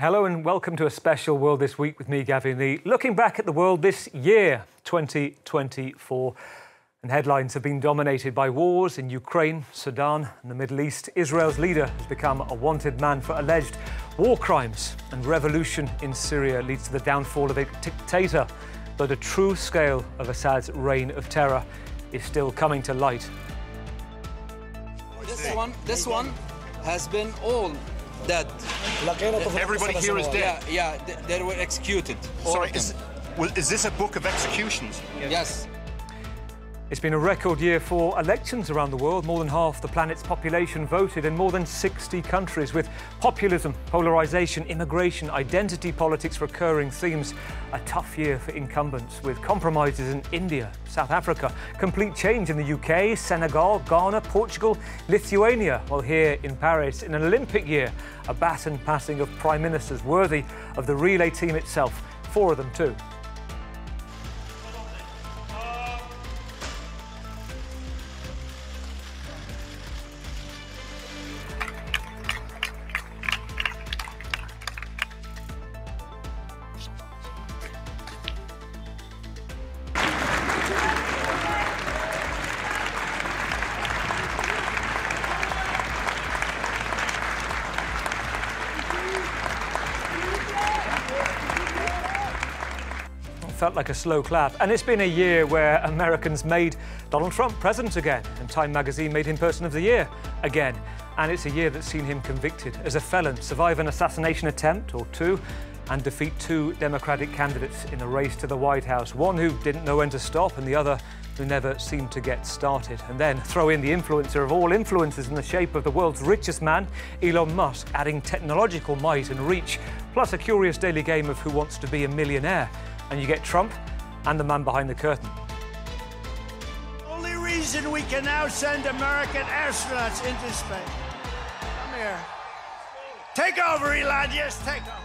Hello and welcome to a special World This Week with me, Gavin Lee, looking back at the world this year, 2024. And headlines have been dominated by wars in Ukraine, Sudan and the Middle East. Israel's leader has become a wanted man for alleged war crimes, and revolution in Syria leads to the downfall of a dictator. Though the true scale of Assad's reign of terror is still coming to light. This one has been all dead. Everybody here is dead? Yeah, they were executed. Sorry, is this a book of executions? Yes. It's been a record year for elections around the world. More than half the planet's population voted in more than 60 countries, with populism, polarisation, immigration, identity politics recurring themes. A tough year for incumbents, with compromises in India, South Africa, complete change in the UK, Senegal, Ghana, Portugal, Lithuania. While here in Paris, in an Olympic year, a baton passing of prime ministers worthy of the relay team itself. 4 of them too. Felt like a slow clap. And it's been a year where Americans made Donald Trump president again, and Time magazine made him Person of the Year again. And it's a year that's seen him convicted as a felon, survive an assassination attempt or two, and defeat 2 Democratic candidates in the race to the White House. One who didn't know when to stop, and the other who never seemed to get started. And then throw in the influencer of all influencers in the shape of the world's richest man, Elon Musk, adding technological might and reach, plus a curious daily game of who wants to be a millionaire. And you get Trump and the man behind the curtain. Only reason we can now send American astronauts into space. Come here. Take over, Elon. Yes, take over.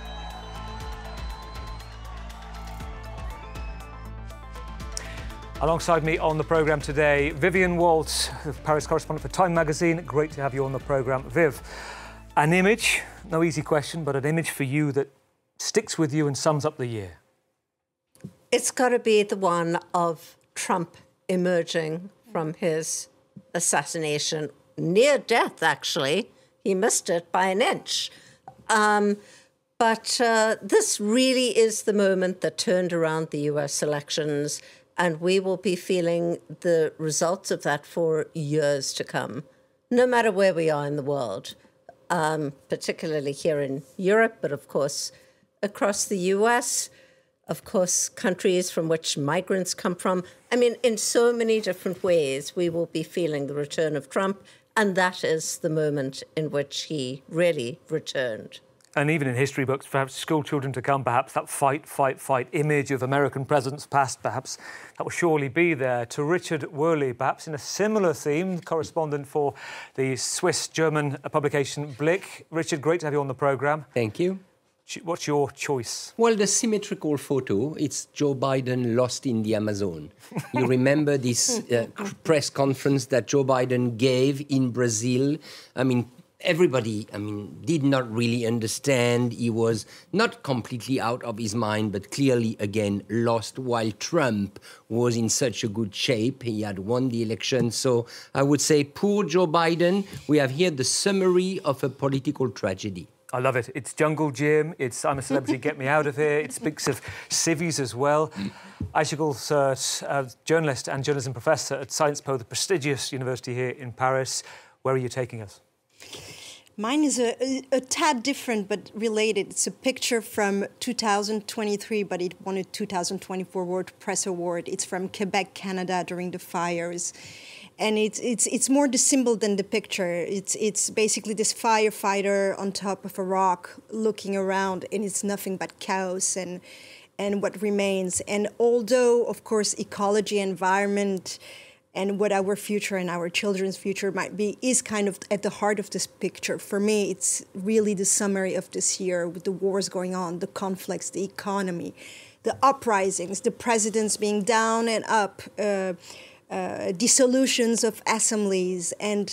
Alongside me on the programme today, Vivian Waltz, Paris correspondent for Time magazine. Great to have you on the programme. Viv, an image, no easy question, but an image for you that sticks with you and sums up the year. It's got to be the one of Trump emerging from his assassination, near death, actually. He missed it by an inch. But this really is the moment that turned around the US elections, and we will be feeling the results of that for years to come, no matter where we are in the world, particularly here in Europe, but of course across the US. Of course, countries from which migrants come from. I mean, in so many different ways, we will be feeling the return of Trump, and that is the moment in which he really returned. And even in history books, perhaps school children to come, perhaps that fight, fight, fight image of American presidents past, perhaps that will surely be there. To Richard Worley, perhaps in a similar theme, correspondent for the Swiss-German publication Blick. Richard, great to have you on the programme. Thank you. What's your choice? Well, the symmetrical photo, it's Joe Biden lost in the Amazon. You remember this press conference that Joe Biden gave in Brazil? I mean, everybody, did not really understand. He was not completely out of his mind, but clearly, again, lost, while Trump was in such a good shape. He had won the election. So I would say, poor Joe Biden. We have here the summary of a political tragedy. I love it. It's Jungle Gym. It's I'm a Celebrity, Get Me Out of Here. It speaks of civvies as well. Aysegul Sert, journalist and journalism professor at Sciences Po, the prestigious university here in Paris. Where are you taking us? Mine is a tad different but related. It's a picture from 2023, but it won a 2024 World Press Award. It's from Quebec, Canada, during the fires. And it's more the symbol than the picture. It's basically this firefighter on top of a rock looking around, and it's nothing but chaos and what remains. And although, of course, ecology, environment, and what our future and our children's future might be is kind of at the heart of this picture. For me, it's really the summary of this year with the wars going on, the conflicts, the economy, the uprisings, the presidents being down and up, dissolutions of assemblies, and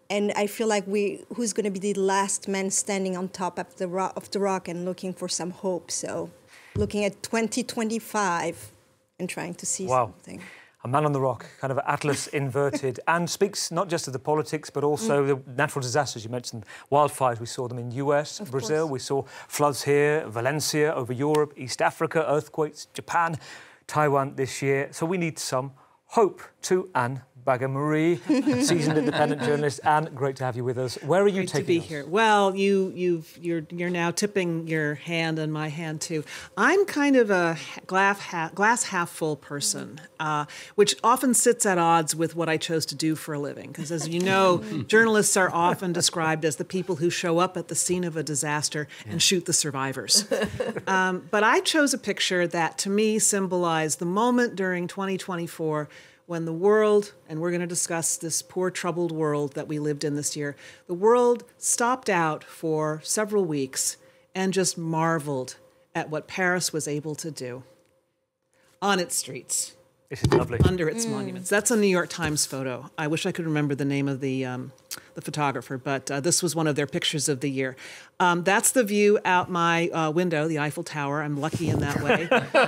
And I feel like who's going to be the last man standing on top of the rock and looking for some hope. So looking at 2025 and trying to see something. A man on the rock, kind of atlas inverted, and speaks not just of the politics, but also the natural disasters. You mentioned wildfires. We saw them in US, Brazil. We saw floods here, Valencia, over Europe, East Africa, earthquakes, Japan, Taiwan this year. So we need some hope. To Anne Bagha-Marie, seasoned independent journalist. Anne, great to have you with us. Where are you taking us? Great to be here. Well, you're now tipping your hand and my hand too. I'm kind of a glass half full person, which often sits at odds with what I chose to do for a living. Because as you know, journalists are often described as the people who show up at the scene of a disaster and shoot the survivors. But I chose a picture that to me symbolized the moment during 2024 when the world, and we're going to discuss this poor troubled world that we lived in this year, the world stopped out for several weeks and just marveled at what Paris was able to do on its streets. This is lovely. Under its monuments. That's a New York Times photo. I wish I could remember the name of the photographer, but this was one of their pictures of the year. That's the view out my window, the Eiffel Tower. I'm lucky in that way.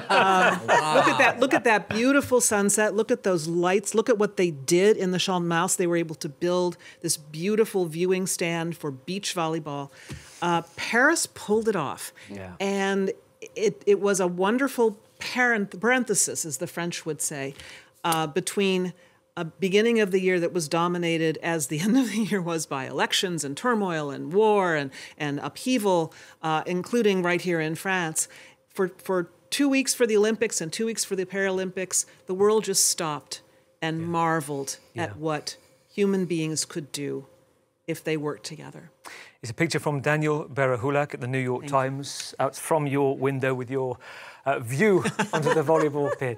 Wow. Look at that beautiful sunset. Look at those lights. Look at what they did in the Champ de Mars. They were able to build this beautiful viewing stand for beach volleyball. Paris pulled it off. Yeah. And it was a wonderful parenthesis, as the French would say, between a beginning of the year that was dominated, as the end of the year was, by elections and turmoil and war and upheaval, including right here in France. For 2 weeks for the Olympics and 2 weeks for the Paralympics, the world just stopped and marveled at what human beings could do if they worked together. It's a picture from Daniel Berehulak at the New York Times, out from your window with your view onto the volleyball pitch.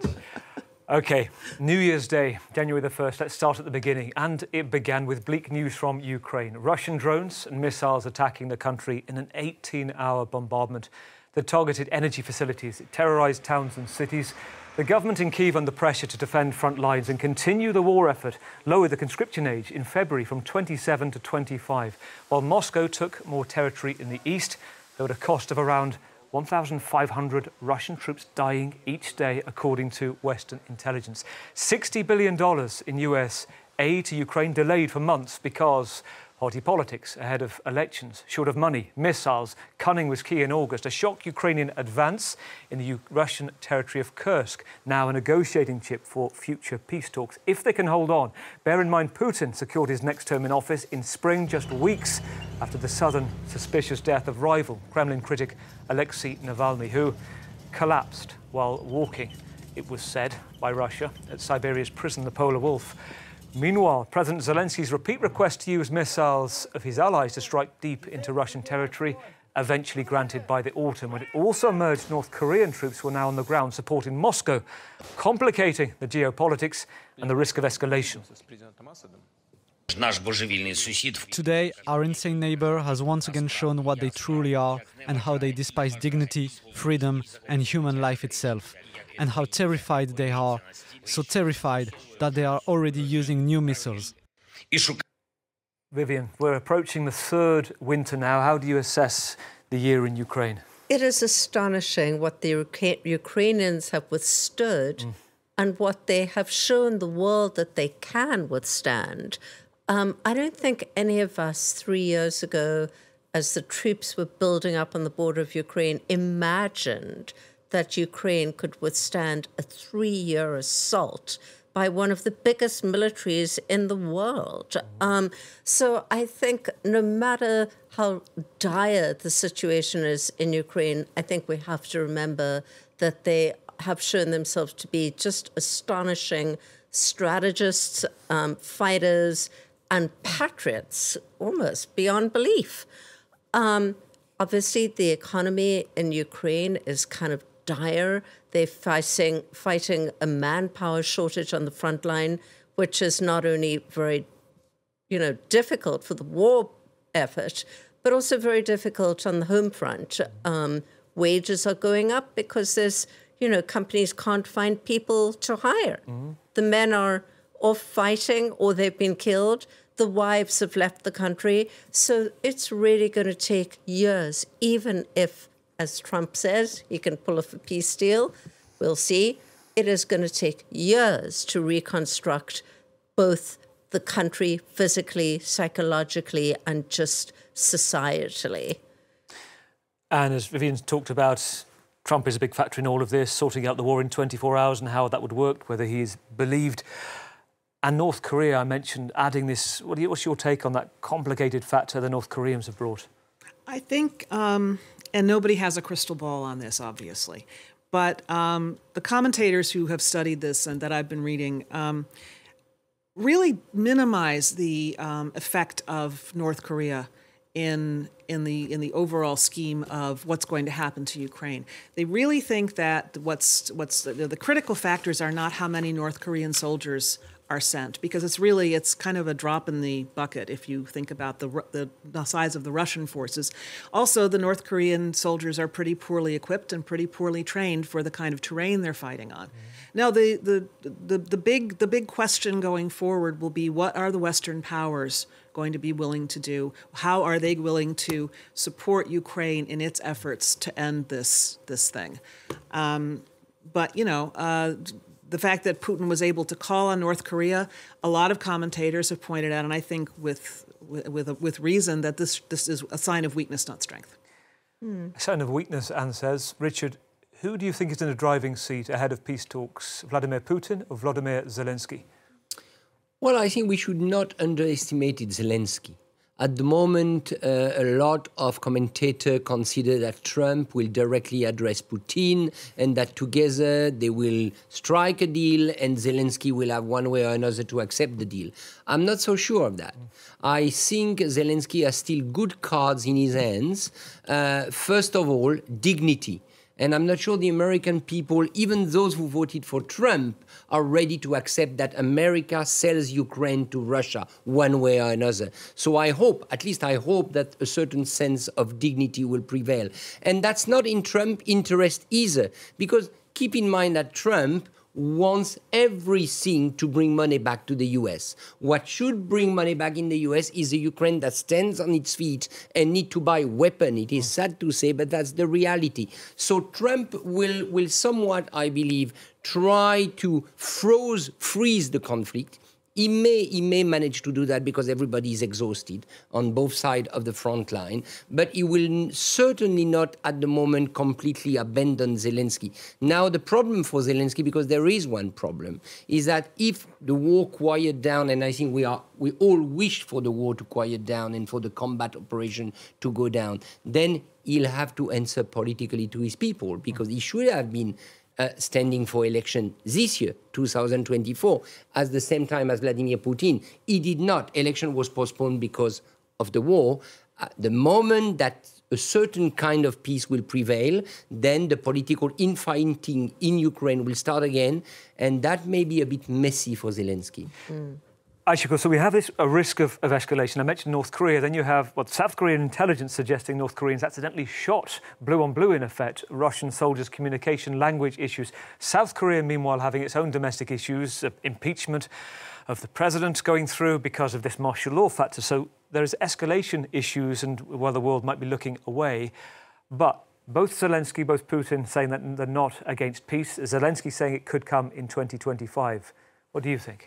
OK, New Year's Day, January the 1st. Let's start at the beginning. And it began with bleak news from Ukraine. Russian drones and missiles attacking the country in an 18-hour bombardment that targeted energy facilities. It terrorised towns and cities. The government in Kyiv under pressure to defend front lines and continue the war effort lowered the conscription age in February from 27 to 25, while Moscow took more territory in the east, though at a cost of around 1,500 Russian troops dying each day, according to Western intelligence. $60 billion in US aid to Ukraine delayed for months because party politics ahead of elections, short of money, missiles. Cunning was key in August. A shock Ukrainian advance in the Russian territory of Kursk, now a negotiating chip for future peace talks, if they can hold on. Bear in mind, Putin secured his next term in office in spring, just weeks after the sudden suspicious death of rival Kremlin critic Alexei Navalny, who collapsed while walking, it was said, by Russia at Siberia's prison, the Polar Wolf. Meanwhile, President Zelensky's repeat request to use missiles of his allies to strike deep into Russian territory, eventually granted by the autumn, when it also emerged North Korean troops were now on the ground supporting Moscow, complicating the geopolitics and the risk of escalation. Today, our insane neighbor has once again shown what they truly are and how they despise dignity, freedom, and human life itself, and how terrified they are, so terrified that they are already using new missiles. Vivian, we're approaching the third winter now. How do you assess the year in Ukraine? It is astonishing what the Ukrainians have withstood and what they have shown the world that they can withstand. I don't think any of us 3 years ago, as the troops were building up on the border of Ukraine, imagined that Ukraine could withstand a 3-year assault by one of the biggest militaries in the world. So I think no matter how dire the situation is in Ukraine, I think we have to remember that they have shown themselves to be just astonishing strategists, fighters, and patriots, almost beyond belief. Obviously, the economy in Ukraine is kind of dire. They're fighting a manpower shortage on the front line, which is not only very, difficult for the war effort, but also very difficult on the home front. Wages are going up because there's, companies can't find people to hire. The men are off fighting or they've been killed. The wives have left the country. So it's really going to take years, even if, as Trump says, he can pull off a peace deal. We'll see. It is going to take years to reconstruct both the country physically, psychologically, and just societally. And as Vivian's talked about, Trump is a big factor in all of this, sorting out the war in 24 hours and how that would work, whether he's believed. And North Korea, I mentioned, adding this. What's your take on that complicated factor the North Koreans have brought? I think, and nobody has a crystal ball on this, obviously, but the commentators who have studied this and that I've been reading really minimize the effect of North Korea in the overall scheme of what's going to happen to Ukraine. They really think that the critical factors are not how many North Korean soldiers are sent, because it's kind of a drop in the bucket if you think about the size of the Russian forces. Also, the North Korean soldiers are pretty poorly equipped and pretty poorly trained for the kind of terrain they're fighting on. Now, the big question going forward will be, what are the Western powers going to be willing to do? How are they willing to support Ukraine in its efforts to end this thing? But the fact that Putin was able to call on North Korea, a lot of commentators have pointed out, and I think with reason, that this is a sign of weakness, not strength. A sign of weakness, Anne says. Richard, who do you think is in the driving seat ahead of peace talks, Vladimir Putin or Vladimir Zelensky? Well, I think we should not underestimate Zelensky. At the moment, a lot of commentators consider that Trump will directly address Putin and that together they will strike a deal and Zelensky will have one way or another to accept the deal. I'm not so sure of that. I think Zelensky has still good cards in his hands. First of all, dignity. And I'm not sure the American people, even those who voted for Trump, are ready to accept that America sells Ukraine to Russia one way or another. So I hope, at least I hope, that a certain sense of dignity will prevail. And that's not in Trump's interest either, because keep in mind that Trump wants everything to bring money back to the US. What should bring money back in the US is a Ukraine that stands on its feet and need to buy weapons. It is sad to say, but that's the reality. So Trump will somewhat, I believe, try to freeze the conflict. He may manage to do that because everybody is exhausted on both sides of the front line, but he will certainly not at the moment completely abandon Zelensky. Now, the problem for Zelensky, because there is one problem, is that if the war quiet down, and I think we all wish for the war to quiet down and for the combat operation to go down, then he'll have to answer politically to his people, because he should have been standing for election this year, 2024, at the same time as Vladimir Putin. He did not. Election was postponed because of the war. The moment that a certain kind of peace will prevail, then the political infighting in Ukraine will start again, and that may be a bit messy for Zelensky. Aishiko, so we have a risk of escalation. I mentioned North Korea. Then you have South Korean intelligence suggesting North Koreans accidentally shot, blue on blue in effect, Russian soldiers' communication language issues. South Korea, meanwhile, having its own domestic issues, impeachment of the president going through because of this martial law factor. So there is escalation issues, and while the world might be looking away, but both Zelensky, both Putin saying that they're not against peace. Zelensky saying it could come in 2025. What do you think?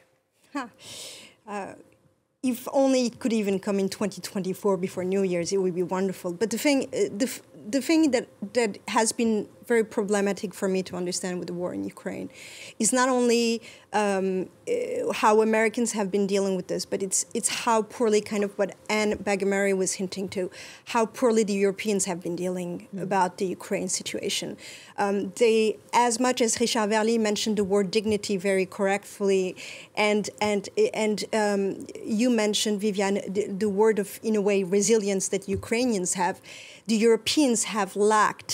If only it could even come in 2024 before New Year's, it would be wonderful. But the thing that has been very problematic for me to understand with the war in Ukraine is not only how Americans have been dealing with this, but it's how poorly, kind of what Anne Bagamari was hinting to, how poorly the Europeans have been dealing about the Ukraine situation. They, as much as Richard Verly mentioned the word dignity very correctly, and you mentioned, Viviane, the word of, in a way, resilience that Ukrainians have, the Europeans have lacked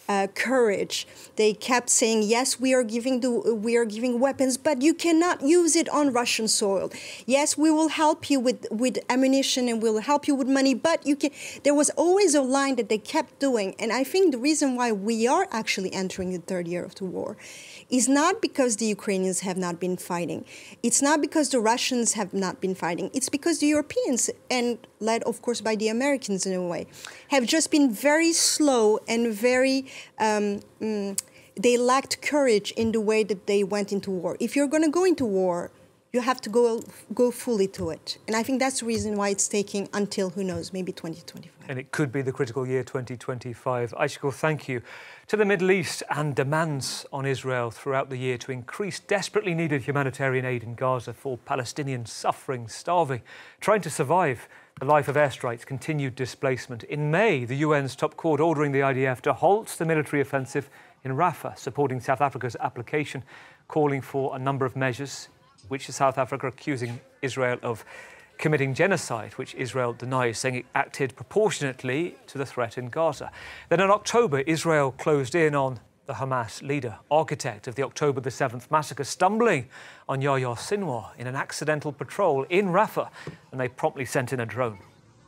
courage. They kept saying, yes, we are giving weapons, but you cannot use it on Russian soil. Yes, we will help you with ammunition and we'll help you with money, but you can. There was always a line that they kept doing. And I think the reason why we are actually entering the third year of the war is not because the Ukrainians have not been fighting. It's not because the Russians have not been fighting. It's because the Europeans, and led, of course, by the Americans in a way, have just been very slow and very, they lacked courage in the way that they went into war. If you're going to go into war, you have to go fully to it. And I think that's the reason why it's taking until, who knows, maybe 2025. And it could be the critical year 2025. Aysegul, thank you. To the Middle East and demands on Israel throughout the year to increase desperately needed humanitarian aid in Gaza for Palestinians suffering, starving, trying to survive the life of airstrikes, continued displacement. In May, the UN's top court ordering the IDF to halt the military offensive in Rafah, supporting South Africa's application, calling for a number of measures, which is South Africa accusing Israel of committing genocide, which Israel denies, saying it acted proportionately to the threat in Gaza. Then in October, Israel closed in on the Hamas leader, architect of the October the 7th massacre, stumbling on Yahya Sinwar in an accidental patrol in Rafah, and they promptly sent in a drone.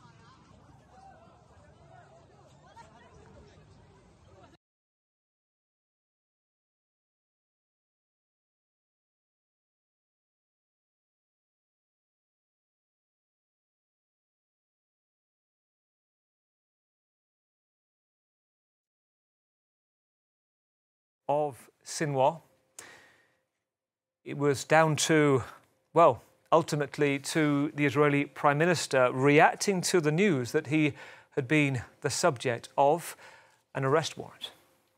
Of Sinwar. It was down to, well, ultimately to the Israeli Prime Minister reacting to the news that he had been the subject of an arrest warrant.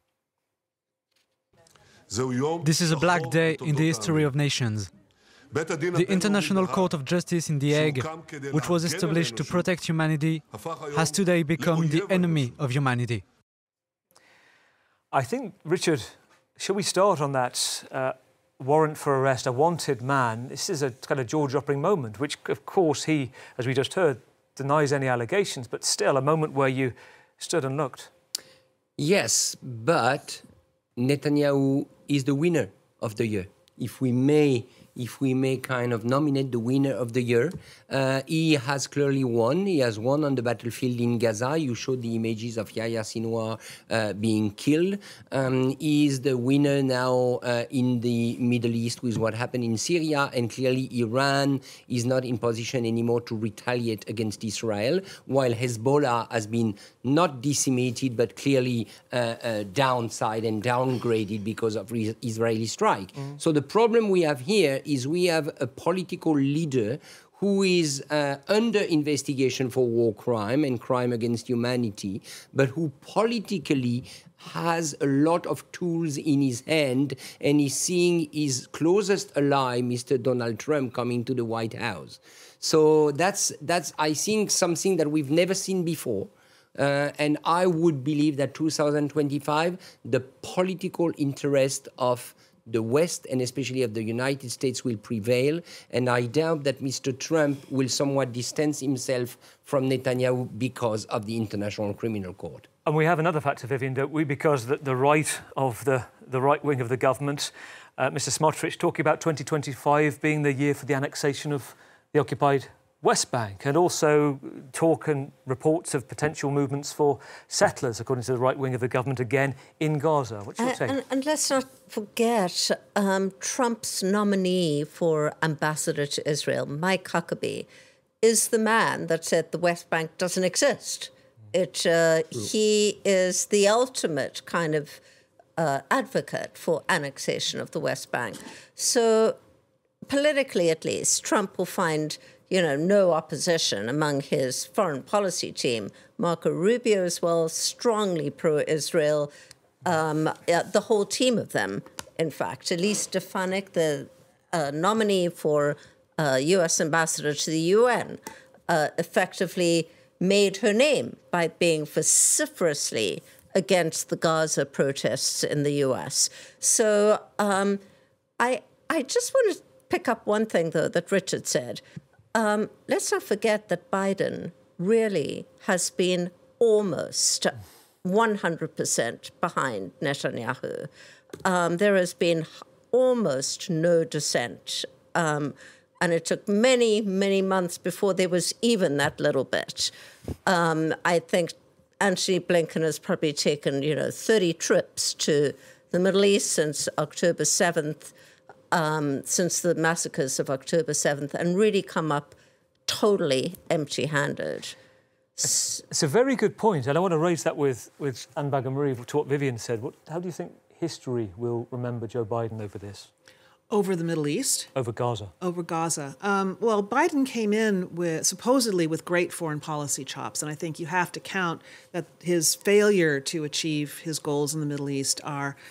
This is a black day in the history of nations. The International Court of Justice in The Hague, which was established to protect humanity, has today become the enemy of humanity. I think, Richard, shall we start on that warrant for arrest, a wanted man? This is a kind of jaw-dropping moment, which, of course, he, as we just heard, denies any allegations, but still a moment where you stood and looked. Yes, but Netanyahu is the winner of the year. If we may kind of nominate the winner of the year, he has clearly won. He has won on the battlefield in Gaza. You showed the images of Yahya Sinwar being killed. He is the winner now in the Middle East with what happened in Syria, and clearly Iran is not in position anymore to retaliate against Israel, while Hezbollah has been not decimated, but clearly downside and downgraded because of Israeli strike. So the problem we have here is we have a political leader who is under investigation for war crime and crime against humanity, but who politically has a lot of tools in his hand and is seeing his closest ally, Mr. Donald Trump, coming to the White House. So that's I think, something that we've never seen before. And I would believe that 2025, the political interest of the West and especially of the United States will prevail. And I doubt that Mr. Trump will somewhat distance himself from Netanyahu because of the International Criminal Court. And we have another factor, Vivian, don't we? Because the right of the right wing of the government, Mr. Smotrich, talking about 2025 being the year for the annexation of the occupied West Bank, and also talk and reports of potential movements for settlers, according to the right wing of the government, again in Gaza. What's your take? And let's not forget Trump's nominee for ambassador to Israel, Mike Huckabee, is the man that said the West Bank doesn't exist. He is the ultimate kind of advocate for annexation of the West Bank. So politically, at least, Trump will find no opposition among his foreign policy team. Marco Rubio as well, strongly pro-Israel, the whole team of them, in fact. Elise Stefanik, the nominee for U.S. ambassador to the UN, effectively made her name by being vociferously against the Gaza protests in the U.S. So I just want to pick up one thing, though, that Richard said. Let's not forget that Biden really has been almost 100% behind Netanyahu. There has been almost no dissent. And it took many, many months before there was even that little bit. I think Antony Blinken has probably taken, 30 trips to the Middle East since October 7th, since the massacres of October 7th, and really come up totally empty-handed. It's a very good point, and I want to raise that with Anne Bagha-Murray to what Vivian said. How do you think history will remember Joe Biden over this? Over the Middle East? Over Gaza. Over Gaza. Well, Biden came in supposedly with great foreign policy chops, and I think you have to count that his failure to achieve his goals in the Middle East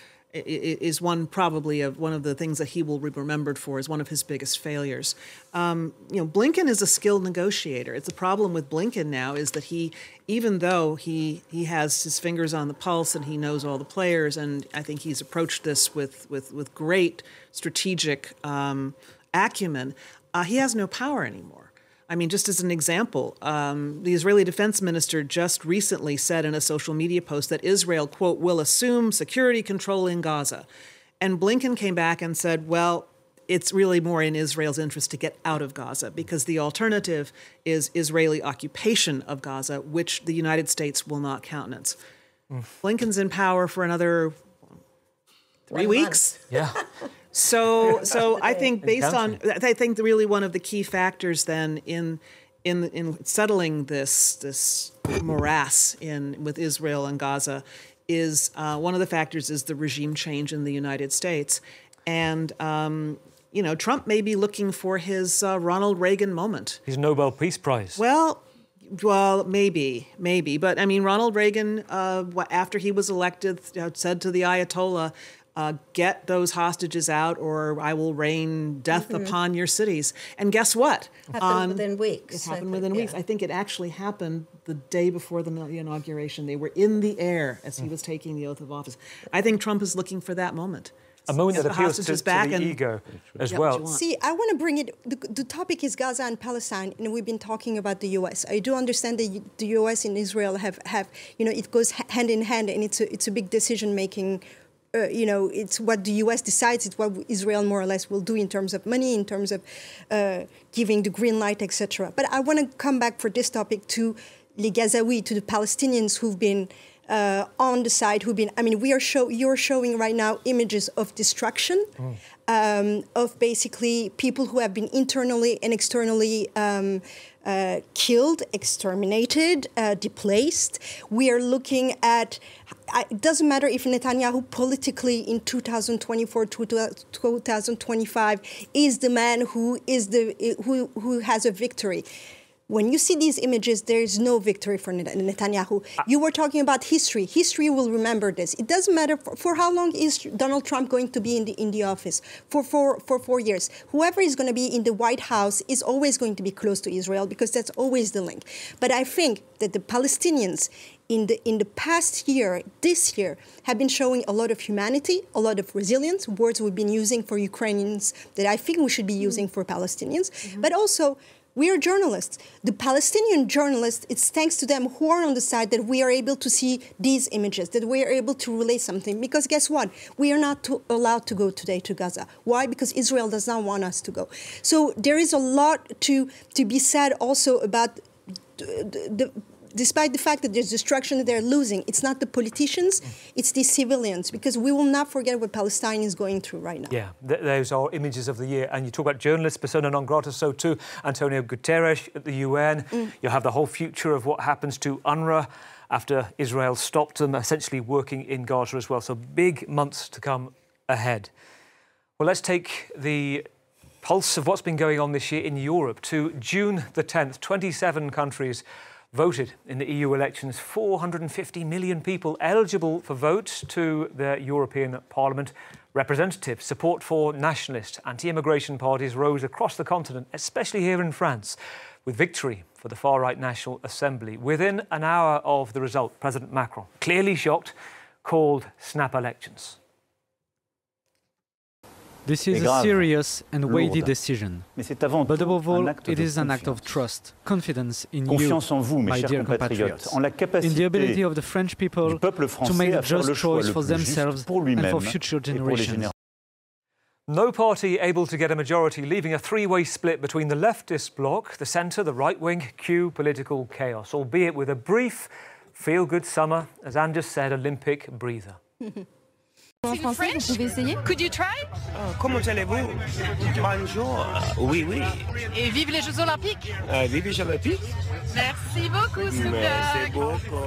is one of the things that he will be remembered for as one of his biggest failures. Blinken is a skilled negotiator. It's a problem with Blinken now is that even though he has his fingers on the pulse and he knows all the players, and I think he's approached this with great strategic acumen, he has no power anymore. I mean, just as an example, the Israeli defense minister just recently said in a social media post that Israel, quote, will assume security control in Gaza. And Blinken came back and said, well, it's really more in Israel's interest to get out of Gaza because the alternative is Israeli occupation of Gaza, which the United States will not countenance. Blinken's in power for another 3 weeks. Yeah. So I think I think really one of the key factors then in settling this morass with Israel and Gaza is one of the factors is the regime change in the United States, and Trump may be looking for his Ronald Reagan moment. His Nobel Peace Prize. Well, maybe, but I mean Ronald Reagan after he was elected said to the Ayatollah, get those hostages out or I will rain death upon your cities. And guess what? Happened within weeks. It happened within weeks. I think it actually happened the day before the inauguration. They were in the air as he was taking the oath of office. I think Trump is looking for that moment. A moment that appeals to the ego as well. See, I want to bring it, the topic is Gaza and Palestine, and we've been talking about the U.S. I do understand that the U.S. and Israel have it goes hand in hand, and it's a big decision-making. It's what the U.S. decides. It's what Israel more or less will do in terms of money, in terms of giving the green light, etc. But I want to come back for this topic to Les Gazaouis, to the Palestinians who've been on the side, you're showing right now images of destruction, of basically people who have been internally and externally killed, exterminated, displaced. We are looking at, it doesn't matter if Netanyahu politically in 2024, 2025 is the man who has a victory. When you see these images, there is no victory for Netanyahu. You were talking about history. History will remember this. It doesn't matter for how long is Donald Trump going to be in the office. For 4 years. Whoever is going to be in the White House is always going to be close to Israel because that's always the link. But I think that the Palestinians in the past year, this year, have been showing a lot of humanity, a lot of resilience, words we've been using for Ukrainians that I think we should be using for Palestinians, but also we are journalists. The Palestinian journalists, it's thanks to them who are on the side that we are able to see these images, that we are able to relay something. Because guess what? We are not allowed to go today to Gaza. Why? Because Israel does not want us to go. So there is a lot to be said also about despite the fact that there's destruction that they're losing, it's not the politicians, it's the civilians, because we will not forget what Palestine is going through right now. Yeah, those are images of the year. And you talk about journalists, persona non grata, so too Antonio Guterres at the UN. You have the whole future of what happens to UNRWA after Israel stopped them essentially working in Gaza as well. So big months to come ahead. Well, let's take the pulse of what's been going on this year in Europe to June the 10th. 27 countries voted in the EU elections, 450 million people eligible for votes to the European Parliament representative. Support for nationalist, anti-immigration parties rose across the continent, especially here in France, with victory for the far-right National Assembly. Within an hour of the result, President Macron, clearly shocked, called snap elections. This is a serious and weighty decision. But above all, it is an act of trust, confidence in you, my dear compatriots, in the ability of the French people to make the just choice for themselves and for future generations. No party able to get a majority, leaving a three-way split between the leftist bloc, the centre, the right-wing. Cue political chaos, albeit with a brief, feel-good summer, as Anne just said, Olympic breather. En français, vous pouvez essayer? Could you try? Comment allez-vous? Bonjour. Oui, oui. Et vive les Jeux Olympiques! Vive les Jeux Olympiques. Merci beaucoup, super. Merci beaucoup.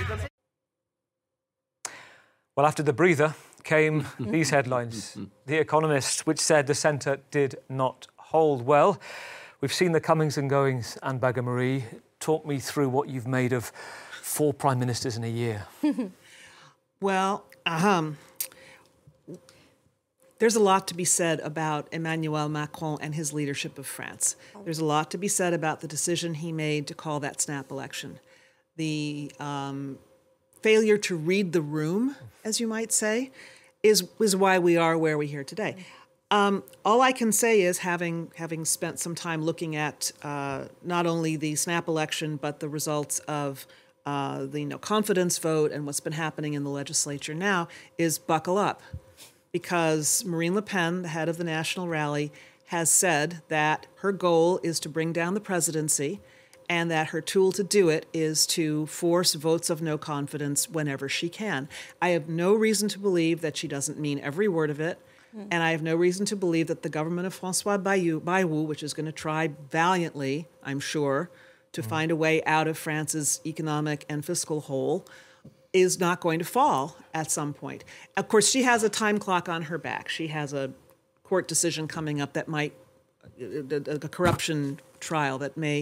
Well, after the breather came these headlines. The Economist, which said the centre did not hold well. We've seen the comings and goings, Anne Bagger-Marie. Talk me through what you've made of 4 prime ministers in a year. Well, there's a lot to be said about Emmanuel Macron and his leadership of France. There's a lot to be said about the decision he made to call that snap election. The failure to read the room, as you might say, is why we are where we are today. All I can say is, having spent some time looking at not only the snap election, but the results of the no confidence vote and what's been happening in the legislature now, is buckle up. Because Marine Le Pen, the head of the National Rally, has said that her goal is to bring down the presidency and that her tool to do it is to force votes of no confidence whenever she can. I have no reason to believe that she doesn't mean every word of it, and I have no reason to believe that the government of François Bayrou, which is going to try valiantly, I'm sure, to find a way out of France's economic and fiscal hole, is not going to fall at some point. Of course, she has a time clock on her back. She has a court decision coming up that might, a corruption trial that may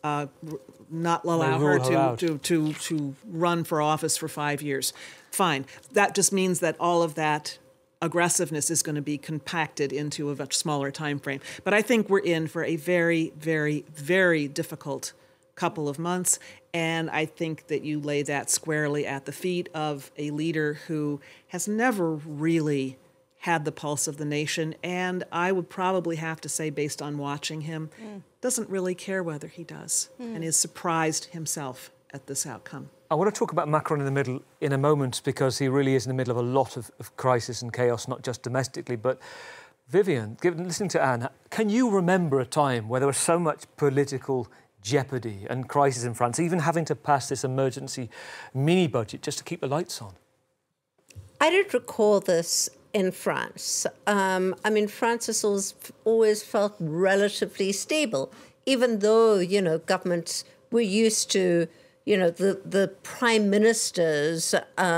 not allow her to run for office for 5 years. Fine. That just means that all of that aggressiveness is going to be compacted into a much smaller time frame. But I think we're in for a very, very, very difficult couple of months, and I think that you lay that squarely at the feet of a leader who has never really had the pulse of the nation, and I would probably have to say, based on watching him, doesn't really care whether he does, and is surprised himself at this outcome. I want to talk about Macron in the middle in a moment, because he really is in the middle of a lot of crisis and chaos, not just domestically, but Vivian, listening to Anne, can you remember a time where there was so much political jeopardy and crisis in France, even having to pass this emergency mini-budget just to keep the lights on? I don't recall this in France. I mean, France has always felt relatively stable, even though, governments were used to, the prime ministers,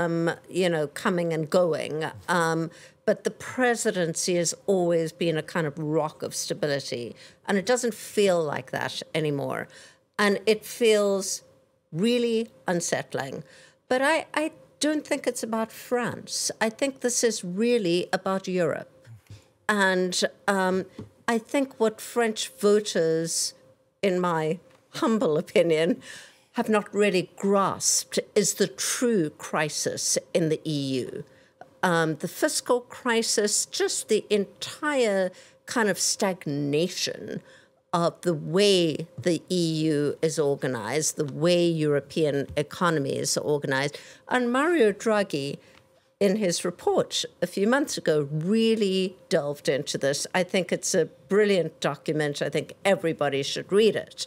coming and going. But the presidency has always been a kind of rock of stability. And it doesn't feel like that anymore. And it feels really unsettling. But I don't think it's about France. I think this is really about Europe. And I think what French voters, in my humble opinion, have not really grasped is the true crisis in the EU. The fiscal crisis, just the entire kind of stagnation of the way the EU is organized, the way European economies are organized. And Mario Draghi, in his report a few months ago, really delved into this. I think it's a brilliant document. I think everybody should read it.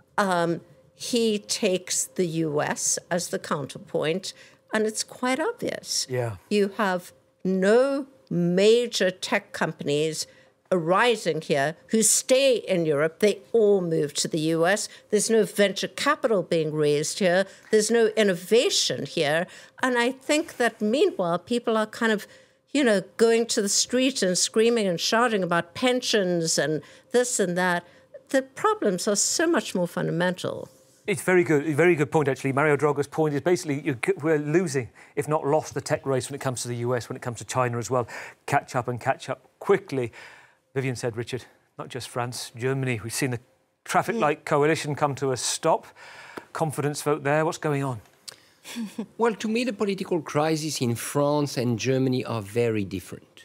He takes the US as the counterpoint, and it's quite obvious. Yeah. You have no major tech companies arising here who stay in Europe. They all move to the US. There's no venture capital being raised here. There's no innovation here. And I think that meanwhile, people are kind of, going to the street and screaming and shouting about pensions and this and that. The problems are so much more fundamental. It's a very good point, actually. Mario Draghi's point is basically we're losing, if not lost, the tech race when it comes to the US, when it comes to China as well. Catch up quickly. Vivian said, Richard, not just France, Germany. We've seen the traffic light coalition come to a stop. Confidence vote there. What's going on? Well, to me, the political crises in France and Germany are very different.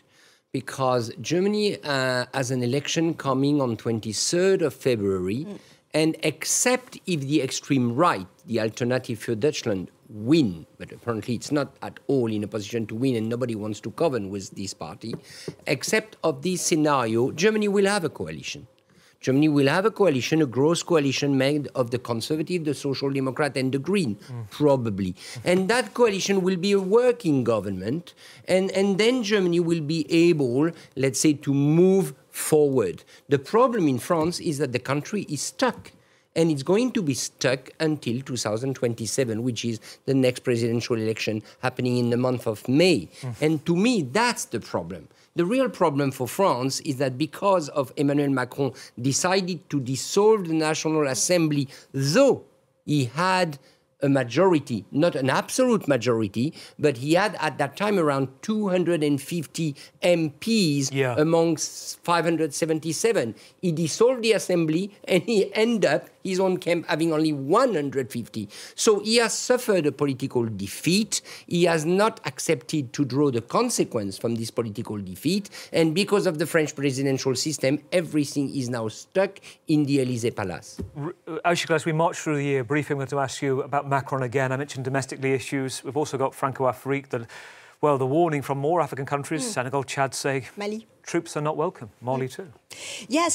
because Germany has an election coming on 23rd of February, and except if the extreme right, the Alternative für Deutschland, win, but apparently it's not at all in a position to win and nobody wants to govern with this party, except of this scenario, Germany will have a coalition. Germany will have a coalition, a gross coalition made of the Conservative, the Social Democrat, and the Green, probably. And that coalition will be a working government, and then Germany will be able, let's say, to move forward. The problem in France is that the country is stuck. And it's going to be stuck until 2027, which is the next presidential election happening in the month of May. And to me, that's the problem. The real problem for France is that because of Emmanuel Macron decided to dissolve the National Assembly, though he had a majority, not an absolute majority, but he had at that time around 250 MPs amongst 577. He dissolved the assembly and he ended up his own camp having only 150. So he has suffered a political defeat. He has not accepted to draw the consequence from this political defeat. And because of the French presidential system, everything is now stuck in the Élysée Palace. Aysegul, as we march through the year, briefly I'm going to ask you about Macron again. I mentioned domestically issues. We've also got Franco-Afrique, the warning from more African countries, Senegal, Chad say Mali. Troops are not welcome. Mali too. Yes,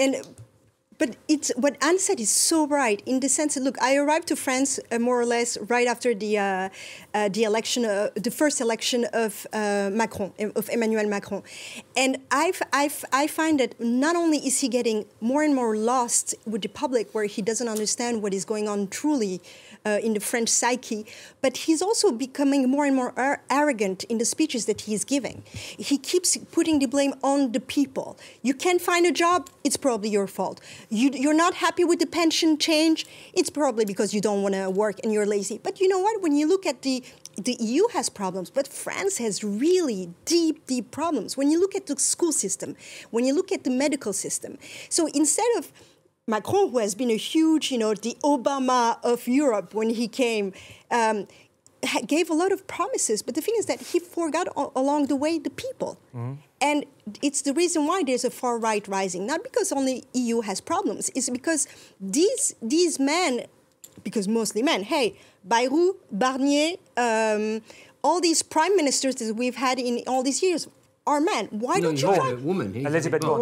but it's what Anne said is so right in the sense that, look, I arrived to France more or less right after the election, the first election of Emmanuel Macron, and I find that not only is he getting more and more lost with the public, where he doesn't understand what is going on truly in the French psyche, but he's also becoming more and more arrogant in the speeches that he's giving. He keeps putting the blame on the people. You can't find a job, it's probably your fault. You're not happy with the pension change, it's probably because you don't want to work and you're lazy. But you know what? When you look at the EU has problems, but France has really deep, deep problems. When you look at the school system, when you look at the medical system. So instead of Macron, who has been a huge, the Obama of Europe when he came, gave a lot of promises. But the thing is that he forgot along the way the people. And it's the reason why there's a far right rising. Not because only EU has problems. It's because these men, because mostly men, hey, Bayrou, Barnier, all these prime ministers that we've had in all these years, are men. Why don't you try? Woman. Elizabeth Borne.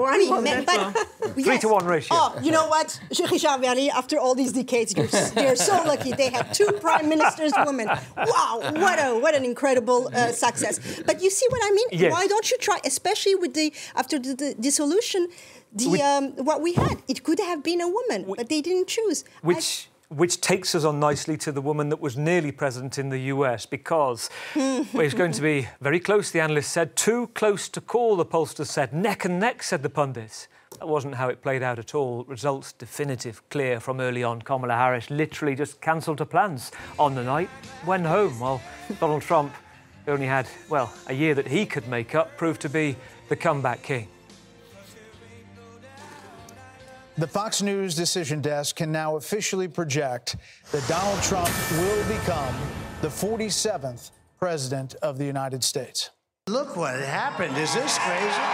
3-to-1 ratio. Oh, you know what? Richard Verlier, after all these decades, they're so lucky. They have 2 prime ministers women. Wow, what an incredible success. But you see what I mean? Yes. Why don't you try, especially with after the dissolution, what we had? It could have been a woman, but they didn't choose. Which takes us on nicely to the woman that was nearly president in the US, because it's going to be very close, the analysts said, too close to call, the pollsters said, neck and neck, said the pundits. That wasn't how it played out at all. Results definitive, clear from early on. Kamala Harris literally just cancelled her plans on the night, went home, while Donald Trump, who only had, a year that he could make up, proved to be the comeback king. The Fox News decision desk can now officially project that Donald Trump will become the 47th president of the United States. Look what happened. Is this crazy?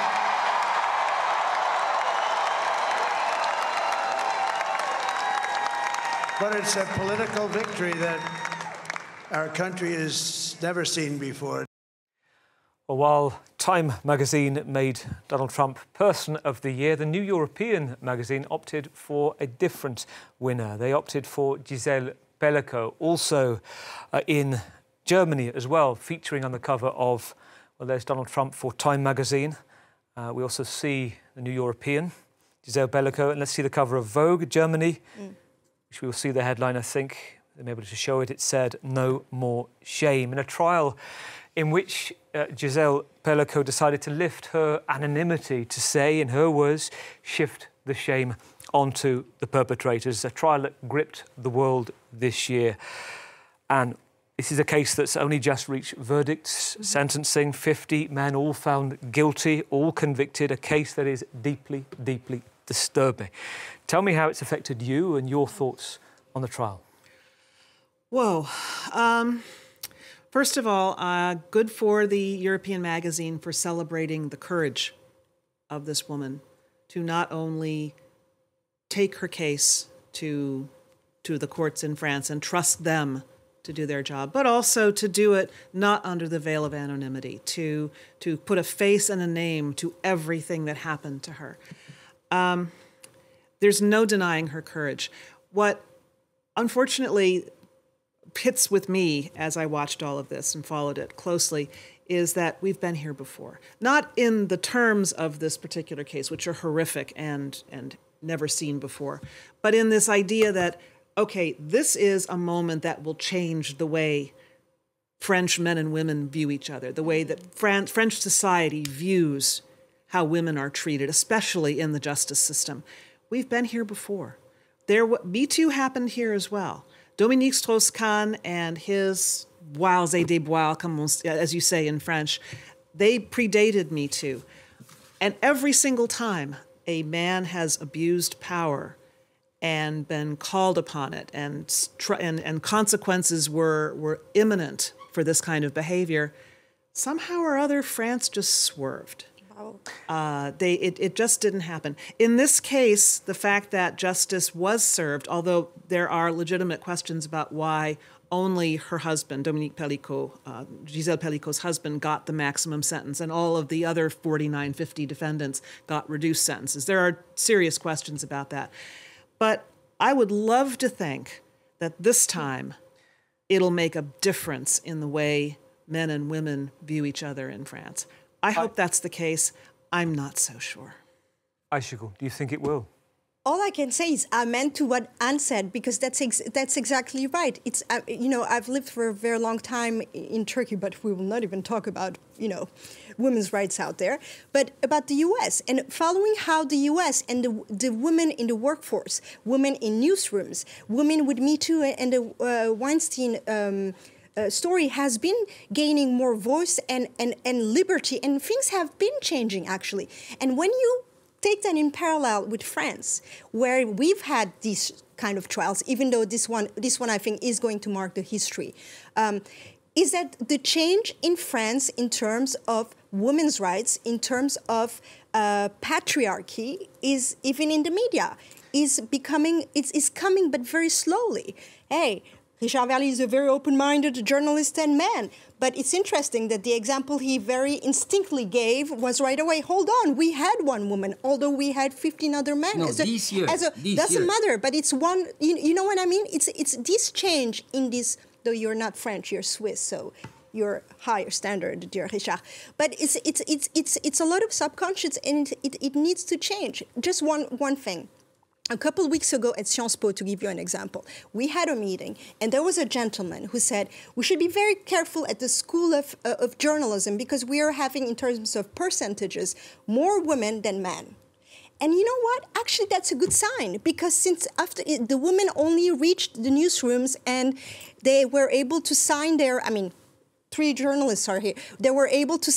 But it's a political victory that our country has never seen before. Well, while Time magazine made Donald Trump Person of the Year, the New European magazine opted for a different winner. They opted for Gisèle Pelicot, also in Germany as well, featuring on the cover of, there's Donald Trump for Time magazine. We also see the New European, Gisèle Pelicot, and let's see the cover of Vogue, Germany, which we will see the headline, I think. They're able to show it. It said, "No more shame." In a trial in which Gisèle Pelicot decided to lift her anonymity to say, in her words, shift the shame onto the perpetrators. A trial that gripped the world this year. And this is a case that's only just reached verdicts, sentencing, 50 men all found guilty, all convicted, a case that is deeply, deeply disturbing. Tell me how it's affected you and your thoughts on the trial. Whoa. First of all, good for the European magazine for celebrating the courage of this woman to not only take her case to the courts in France and trust them to do their job, but also to do it not under the veil of anonymity, to put a face and a name to everything that happened to her. There's no denying her courage. What, unfortunately, hits with me as I watched all of this and followed it closely is that we've been here before. Not in the terms of this particular case, which are horrific and never seen before, but in this idea that, okay, this is a moment that will change the way French men and women view each other, the way that French society views how women are treated, especially in the justice system. We've been here before. Me Too happened here as well. Dominique Strauss-Kahn and his Boires et Déboires, as you say in French, they predated Me Too. And every single time a man has abused power and been called upon it, and consequences were imminent for this kind of behavior, somehow or other France just swerved. It just didn't happen. In this case, the fact that justice was served, although there are legitimate questions about why only her husband, Dominique Pellicot, Gisèle Pellicot's husband, got the maximum sentence, and all of the other 49, 50 defendants got reduced sentences. There are serious questions about that. But I would love to think that this time it'll make a difference in the way men and women view each other in France. I hope that's the case. I'm not so sure. Aysegul, do you think it will? All I can say is amen to what Anne said, because that's exactly right. It's I've lived for a very long time in Turkey, but we will not even talk about women's rights out there. But about the U.S. and following how the U.S. and the women in the workforce, women in newsrooms, women with Me Too and the Weinstein story has been gaining more voice and liberty, and things have been changing actually. And when you take that in parallel with France, where we've had these kind of trials, even though this one I think is going to mark the history, is that the change in France in terms of women's rights, in terms of patriarchy, is even in the media, is coming, but very slowly. Hey, Richard Verly is a very open-minded journalist and man, but it's interesting that the example he very instinctively gave was right away, hold on, we had one woman, although we had 15 other men. No, this year. Doesn't matter, but it's one, you know what I mean? It's this change in this, though you're not French, you're Swiss, so you're higher standard, dear Richard. But it's a lot of subconscious, and it needs to change. Just one thing. A couple of weeks ago at Sciences Po, to give you an example, we had a meeting, and there was a gentleman who said, we should be very careful at the School of Journalism because we are having, in terms of percentages, more women than men. And you know what? Actually, that's a good sign, because since after the women only reached the newsrooms and they were able to sign their, 3 journalists are here. They were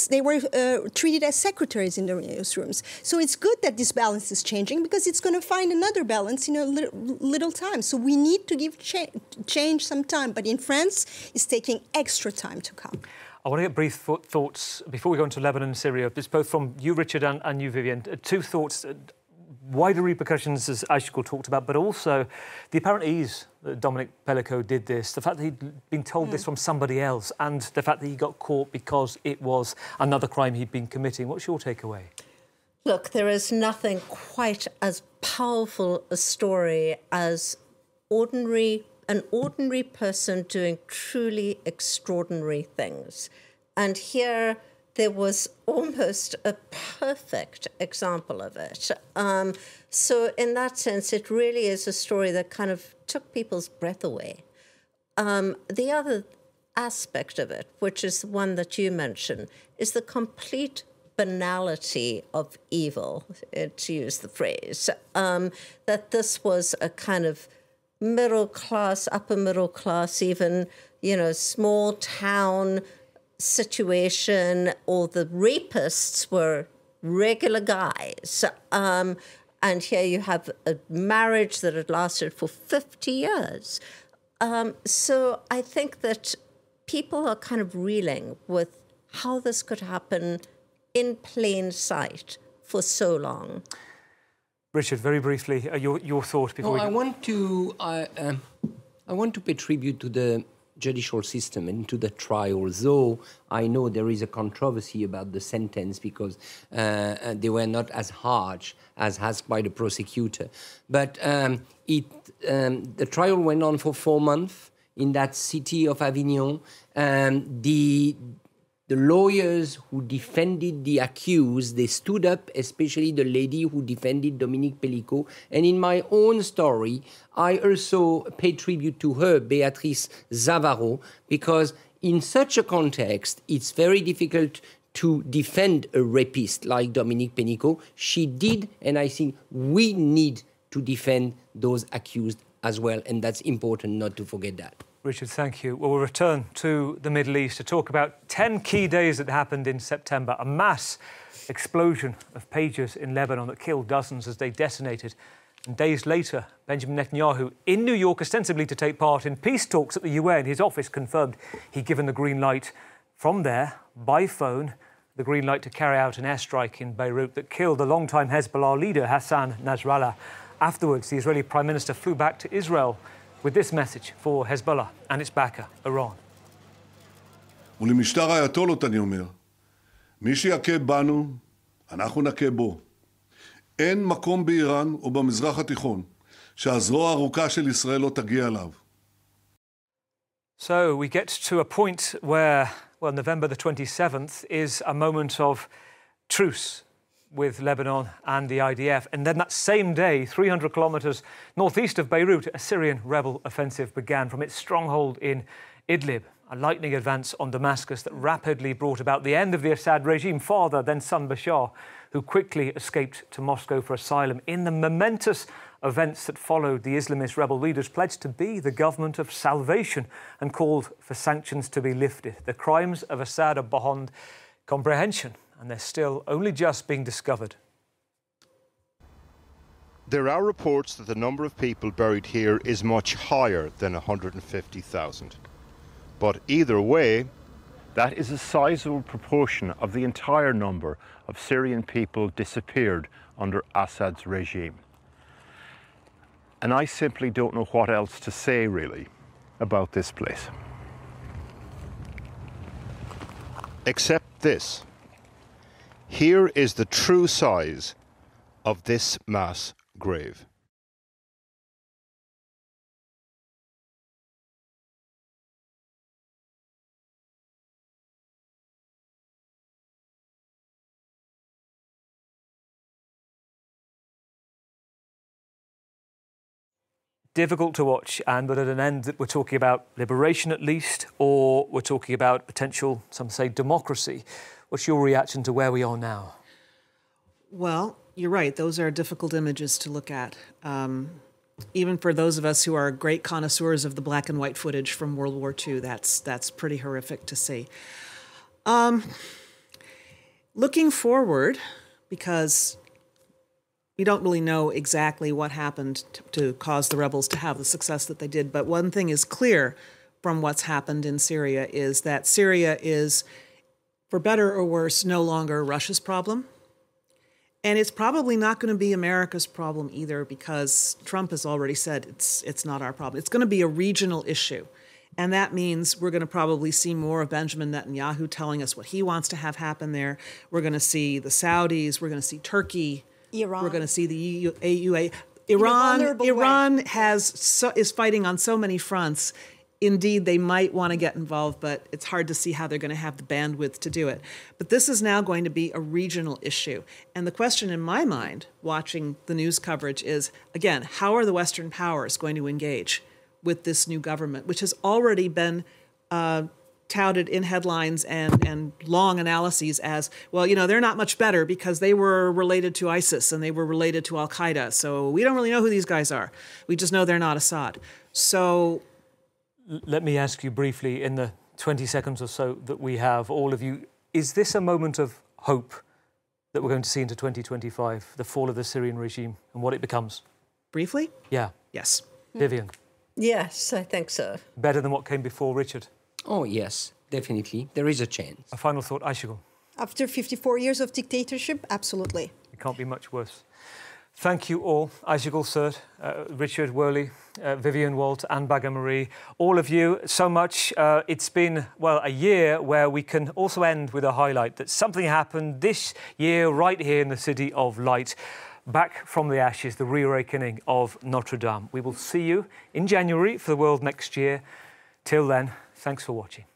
treated as secretaries in the newsrooms. So it's good that this balance is changing, because it's going to find another balance in a little time. So we need to give change some time. But in France, it's taking extra time to come. I want to get brief thoughts before we go into Lebanon and Syria. It's both from you, Richard, and you, Vivienne. 2 thoughts. Wider repercussions, as Aysegul talked about, but also the apparent ease that Dominique Pellicot did this, the fact that he'd been told this from somebody else, and the fact that he got caught because it was another crime he'd been committing. What's your takeaway? Look, there is nothing quite as powerful a story as an ordinary person doing truly extraordinary things. And here there was almost a perfect example of it. So in that sense, it really is a story that kind of took people's breath away. The other aspect of it, which is the one that you mentioned, is the complete banality of evil, to use the phrase, that this was a kind of middle class, upper middle class, even, small town situation, or the rapists were regular guys. And here you have a marriage that had lasted for 50 years. So I think that people are kind of reeling with how this could happen in plain sight for so long. Richard, very briefly, your thought before I want to pay tribute to the judicial system and to the trial, though I know there is a controversy about the sentence because they were not as harsh as asked by the prosecutor. But the trial went on for 4 months in that city of Avignon. The lawyers who defended the accused, they stood up, especially the lady who defended Dominique Pellicot. And in my own story, I also pay tribute to her, Beatrice Zavaro, because in such a context, it's very difficult to defend a rapist like Dominique Pellicot. She did, and I think we need to defend those accused as well. And that's important not to forget that. Richard, thank you. Well, we'll return to the Middle East to talk about 10 key days that happened in September. A mass explosion of pagers in Lebanon that killed dozens as they detonated. And days later, Benjamin Netanyahu in New York, ostensibly to take part in peace talks at the UN. His office confirmed he'd given the green light from there, by phone, the green light to carry out an airstrike in Beirut that killed the longtime Hezbollah leader, Hassan Nasrallah. Afterwards, the Israeli Prime Minister flew back to Israel with this message for Hezbollah and its backer, Iran. ולמשטר האייתולות אני אומר, מי שיכה בנו, אנחנו נכה בו. אין מקום באיראן או במזרח התיכון שהזרוע הארוכה של ישראל לא תגיע אליו. So we get to a point where, well, November the 27th is a moment of truce with Lebanon and the IDF. And then that same day, 300 kilometres northeast of Beirut, a Syrian rebel offensive began from its stronghold in Idlib, a lightning advance on Damascus that rapidly brought about the end of the Assad regime, father, then son Bashar, who quickly escaped to Moscow for asylum. In the momentous events that followed, the Islamist rebel leaders pledged to be the government of salvation and called for sanctions to be lifted. The crimes of Assad are beyond comprehension, and they're still only just being discovered. There are reports that the number of people buried here is much higher than 150,000. But either way, that is a sizable proportion of the entire number of Syrian people disappeared under Assad's regime. And I simply don't know what else to say, really, about this place. Except this. Here is the true size of this mass grave. Difficult to watch, Anne, but at an end that we're talking about liberation at least, or we're talking about potential, some say, democracy. What's your reaction to where we are now? Well, you're right. Those are difficult images to look at. Even for those of us who are great connoisseurs of the black and white footage from World War II, that's pretty horrific to see. Looking forward, because we don't really know exactly what happened to cause the rebels to have the success that they did, but one thing is clear from what's happened in Syria is that Syria is, for better or worse, no longer Russia's problem. And it's probably not going to be America's problem either, because Trump has already said it's not our problem. It's going to be a regional issue. And that means we're going to probably see more of Benjamin Netanyahu telling us what he wants to have happen there. We're going to see the Saudis. We're going to see Turkey. Iran. We're going to see the AUA. Iran is fighting on so many fronts. Indeed, they might want to get involved, but it's hard to see how they're going to have the bandwidth to do it. But this is now going to be a regional issue. And the question in my mind, watching the news coverage, is, again, how are the Western powers going to engage with this new government, which has already been touted in headlines and long analyses as, well, you know, they're not much better because they were related to ISIS and they were related to Al-Qaeda. So we don't really know who these guys are. We just know they're not Assad. So let me ask you briefly, in the 20 seconds or so that we have, all of you, is this a moment of hope that we're going to see into 2025, the fall of the Syrian regime and what it becomes? Briefly? Yeah. Yes. Vivian? Yes, I think so. Better than what came before, Richard? Oh, yes, definitely. There is a chance. A final thought, Ayşegül. After 54 years of dictatorship, absolutely. It can't be much worse. Thank you all, Ayşegül Sert, Richard Worley, Vivian Walt, Anne Bagger-Marie, all of you so much. It's been, well, a year where we can also end with a highlight that something happened this year right here in the City of Light. Back from the ashes, the reawakening of Notre Dame. We will see you in January for the World next year. Till then, thanks for watching.